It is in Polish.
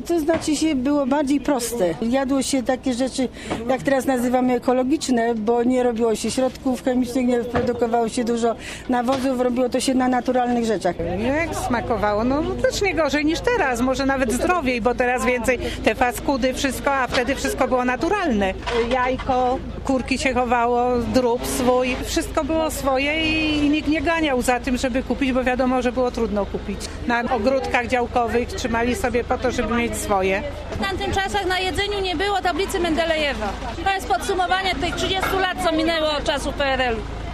To znaczy się było bardziej proste. Jadło się takie rzeczy, jak teraz nazywamy ekologiczne, bo nie robiło się środków chemicznych, nie produkowało się dużo nawozów, robiło to się na naturalnych rzeczach. Jak smakowało? No też nie gorzej niż teraz, może nawet zdrowiej, bo teraz więcej te fast foody, wszystko, a wtedy wszystko było naturalne. Jajko, kurki się chowało, drób swój, wszystko było swoje i nikt nie ganiał za tym, żeby kupić, bo wiadomo, że było trudno kupić. Na ogródkach działkowych trzymali sobie po to, żeby mieć swoje. W tamtych czasach na jedzeniu nie było tablicy Mendelejewa. To jest podsumowanie tych 30 lat, co minęło od czasu PRL-u.